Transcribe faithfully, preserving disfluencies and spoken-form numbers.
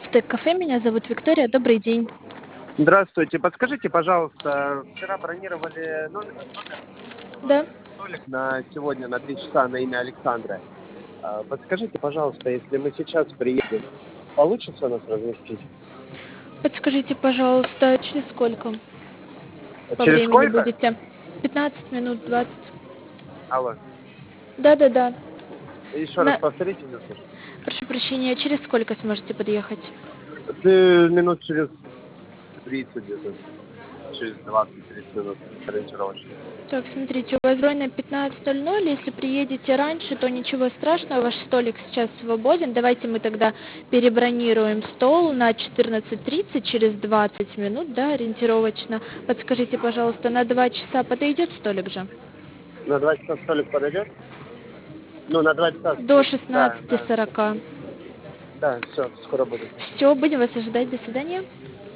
Стейк-кафе, меня зовут Виктория, добрый день. Здравствуйте. Подскажите, пожалуйста, вчера бронировали номер, номер, Да. столик на сегодня на три часа на имя Александра. А, Подскажите, пожалуйста, если мы сейчас приедем, получится нас разместить? Подскажите, пожалуйста, через сколько по Через времени сколько? будете? пятнадцать минут, двадцать. Алло. Да-да-да. Еще раз На... повторите немножко. Прошу прощения, через сколько сможете подъехать? Ты минут через тридцать где-то. Через двадцать-тридцать минут ориентировочно. Так, смотрите, у вас бронь на пятнадцать ноль ноль. Если приедете раньше, то ничего страшного, ваш столик сейчас свободен. Давайте мы тогда перебронируем стол на четырнадцать тридцать через двадцать минут, да, ориентировочно. Подскажите, пожалуйста, на два часа подойдет столик же? На два часа столик подойдет? Ну, на два часа. До Да, шестнадцати да. сорока. Да, все, скоро буду. Все, будем вас ожидать. До свидания.